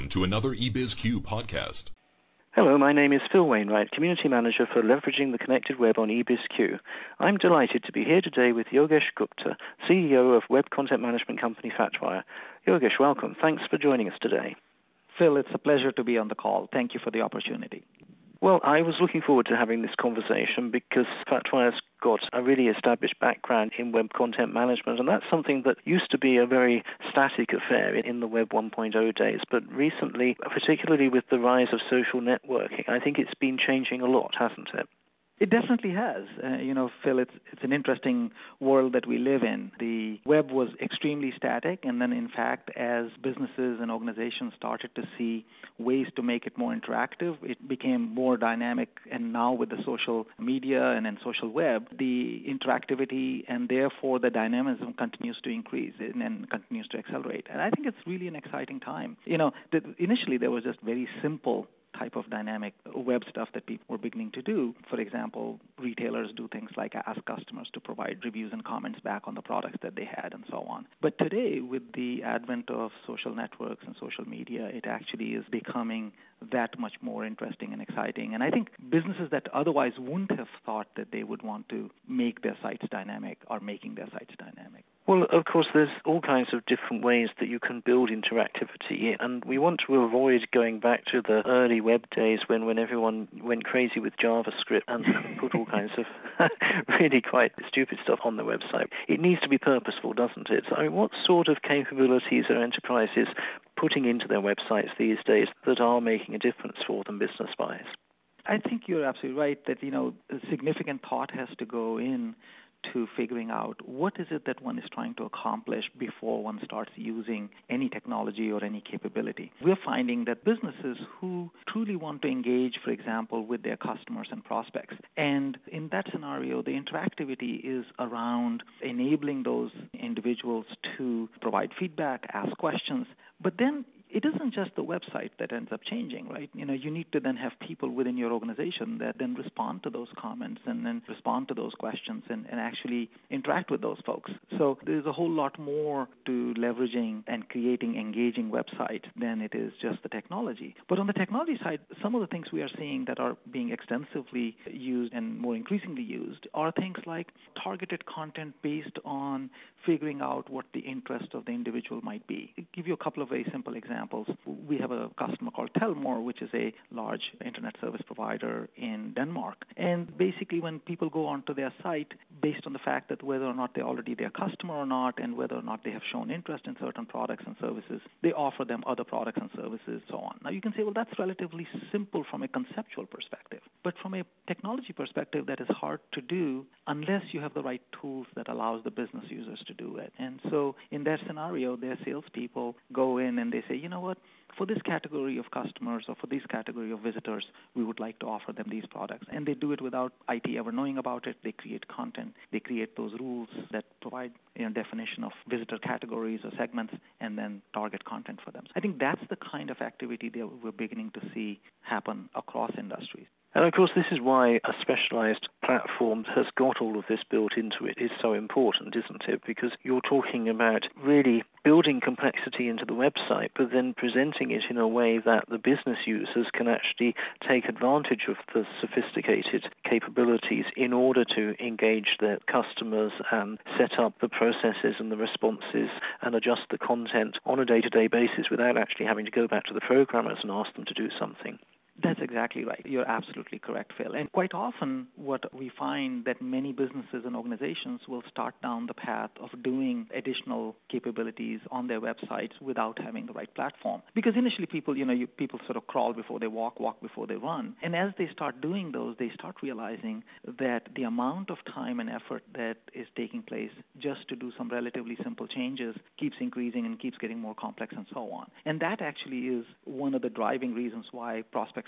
Welcome to another eBizQ podcast. Hello, my name is Phil Wainwright, Community Manager for Leveraging the Connected Web on eBizQ. I'm delighted to be here today with Yogesh Gupta, CEO of web content management company FatWire. Yogesh, welcome. Thanks for joining us today. Phil, it's a pleasure to be on the call. Thank you for the opportunity. Well, I was looking forward to having this conversation because FatWire's got a really established background in web content management, and that's something that used to be a very static affair in the Web 1.0 days. But recently, particularly with the rise of social networking, I think it's been changing a lot, hasn't it? It definitely has. Phil, it's an interesting world that we live in. The web was extremely static, and then, in fact, as businesses and organizations started to see ways to make it more interactive, it became more dynamic. And now with the social media and then social web, the interactivity and therefore the dynamism continues to increase and continues to accelerate. And I think it's really an exciting time. Initially there was just very simple type of dynamic web stuff that people were beginning to do. For example, retailers do things like ask customers to provide reviews and comments back on the products that they had and so on. But today, with the advent of social networks and social media, it actually is becoming that much more interesting and exciting. And I think businesses that otherwise wouldn't have thought that they would want to make their sites dynamic are making their sites dynamic. Well, of course, there's all kinds of different ways that you can build interactivity, and we want to avoid going back to the early web days when everyone went crazy with JavaScript and put all kinds of really quite stupid stuff on the website. It needs to be purposeful, doesn't it? So, what sort of capabilities are enterprises putting into their websites these days that are making a difference for them business-wise? I think you're absolutely right that, significant thought has to go in to figuring out what is it that one is trying to accomplish before one starts using any technology or any capability. We're finding that businesses who truly want to engage, for example, with their customers and prospects, and in that scenario, the interactivity is around enabling those individuals to provide feedback, ask questions, but then it isn't just the website that ends up changing, right? You need to then have people within your organization that then respond to those comments and then respond to those questions and actually interact with those folks. So there's a whole lot more to leveraging and creating engaging websites than it is just the technology. But on the technology side, some of the things we are seeing that are being extensively used and more increasingly used are things like targeted content based on figuring out what the interest of the individual might be. I'll give you a couple of very simple examples. We have a customer called Telmore, which is a large internet service provider in Denmark. And basically when people go onto their site, based on the fact that whether or not they're already their customer or not, and whether or not they have shown interest in certain products and services, they offer them other products and services, so on. Now you can say, well, that's relatively simple from a conceptual perspective. But from a technology perspective, that is hard to do unless you have the right tools that allows the business users to do it. And so in that scenario, their salespeople go in and they say, you know what, for this category of customers or for this category of visitors, we would like to offer them these products. And they do it without IT ever knowing about it. They create content. They create those rules that provide definition of visitor categories or segments and then target content for them. So I think that's the kind of activity that we're beginning to see happen across industries. And of course, this is why a specialized platform has got all of this built into it is so important, isn't it? Because you're talking about really building complexity into the website, but then presenting it in a way that the business users can actually take advantage of the sophisticated capabilities in order to engage their customers and set up the processes and the responses and adjust the content on a day-to-day basis without actually having to go back to the programmers and ask them to do something. That's exactly right. You're absolutely correct, Phil. And quite often what we find that many businesses and organizations will start down the path of doing additional capabilities on their websites without having the right platform. Because initially people sort of crawl before they walk before they run. And as they start doing those, they start realizing that the amount of time and effort that is taking place just to do some relatively simple changes keeps increasing and keeps getting more complex and so on. And that actually is one of the driving reasons why prospects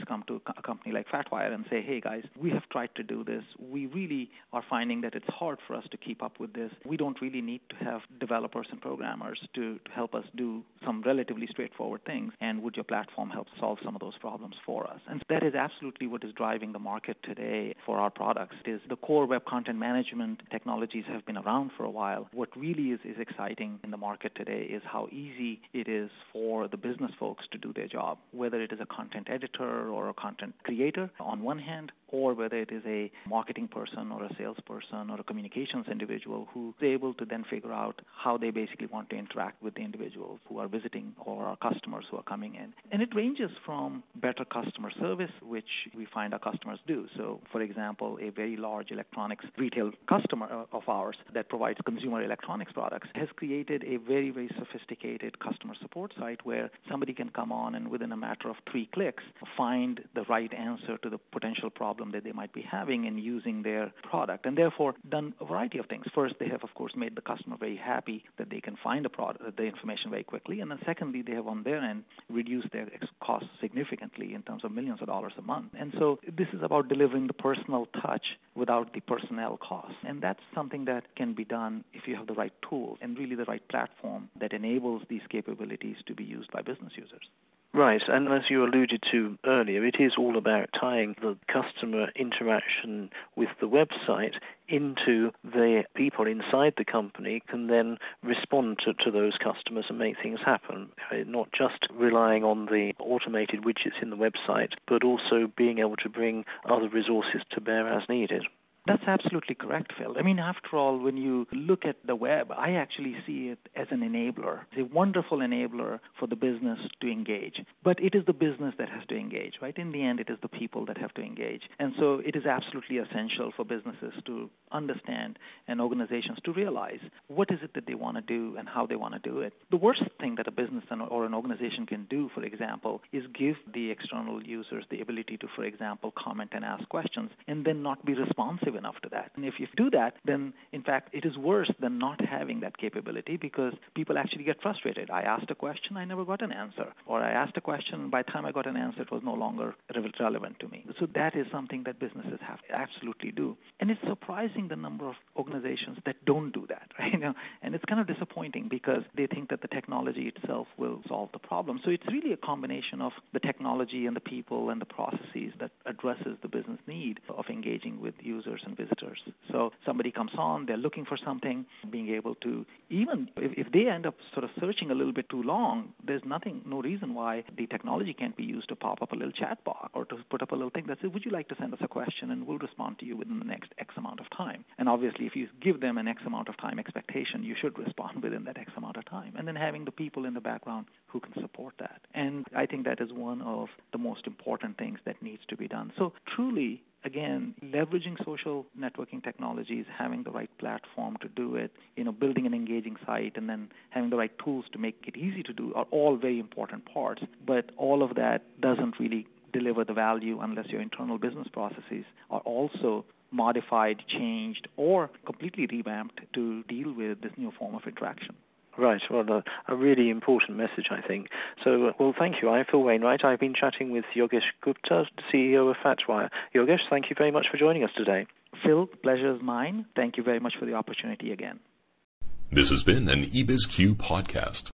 folks come to a company like FatWire and say, hey guys, we have tried to do this. We really are finding that it's hard for us to keep up with this. We don't really need to have developers and programmers to help us do some relatively straightforward things. And would your platform help solve some of those problems for us? And that is absolutely what is driving the market today for our products. It is the core web content management technologies have been around for a while. What really is exciting in the market today is how easy it is for the business folks to do their job, whether it is a content editor or a content creator on one hand, or whether it is a marketing person or a salesperson or a communications individual who is able to then figure out how they basically want to interact with the individuals who are visiting or our customers who are coming in. And it ranges from better customer service, which we find our customers do. So, for example, a very large electronics retail customer of ours that provides consumer electronics products has created a very, very sophisticated customer support site where somebody can come on and within a matter of 3 clicks find the right answer to the potential problem that they might be having in using their product, and therefore done a variety of things. First, they have, of course, made the customer very happy that they can find the information very quickly, and then secondly, they have on their end reduced their costs significantly in terms of millions of dollars a month. And so this is about delivering the personal touch without the personnel costs, and that's something that can be done if you have the right tools and really the right platform that enables these capabilities to be used by business users. Right, and as you alluded to earlier, it is all about tying the customer interaction with the website into the people inside the company can then respond to those customers and make things happen, not just relying on the automated widgets in the website, but also being able to bring other resources to bear as needed. That's absolutely correct, Phil. I mean, after all, when you look at the web, I actually see it as an enabler. It's a wonderful enabler for the business to engage. But it is the business that has to engage, right? In the end, it is the people that have to engage. And so it is absolutely essential for businesses to understand and organizations to realize what is it that they want to do and how they want to do it. The worst thing that a business or an organization can do, for example, is give the external users the ability to, for example, comment and ask questions and then not be responsive enough to that. And if you do that, then in fact it is worse than not having that capability because people actually get frustrated. I asked a question, I never got an answer. Or I asked a question, by the time I got an answer, it was no longer relevant to me. So that is something that businesses have to absolutely do. And it's surprising the number of organizations that don't do that, right? And it's kind of disappointing because they think that the technology itself will solve the problem. So it's really a combination of the technology and the people and the processes that addresses the business need of engaging with users and visitors. So somebody comes on, they're looking for something, being able to, even if they end up sort of searching a little bit too long, there's no reason why the technology can't be used to pop up a little chat box or to put up a little thing that says, would you like to send us a question, and we'll respond to you within the next X amount of time. And obviously, if you give them an X amount of time expectation, you should respond within that X amount of time. And then having the people in the background who can support that. And I think that is one of the most important things that needs to be done. So truly, again, leveraging social networking technologies, having the right platform to do it, building an engaging site, and then having the right tools to make it easy to do are all very important parts. But all of that doesn't really deliver the value unless your internal business processes are also modified, changed, or completely revamped to deal with this new form of interaction. Right. Well, a really important message, I think. So, thank you. I'm Phil Wainwright. I've been chatting with Yogesh Gupta, CEO of FatWire. Yogesh, thank you very much for joining us today. Phil, pleasure is mine. Thank you very much for the opportunity again. This has been an eBizQ podcast.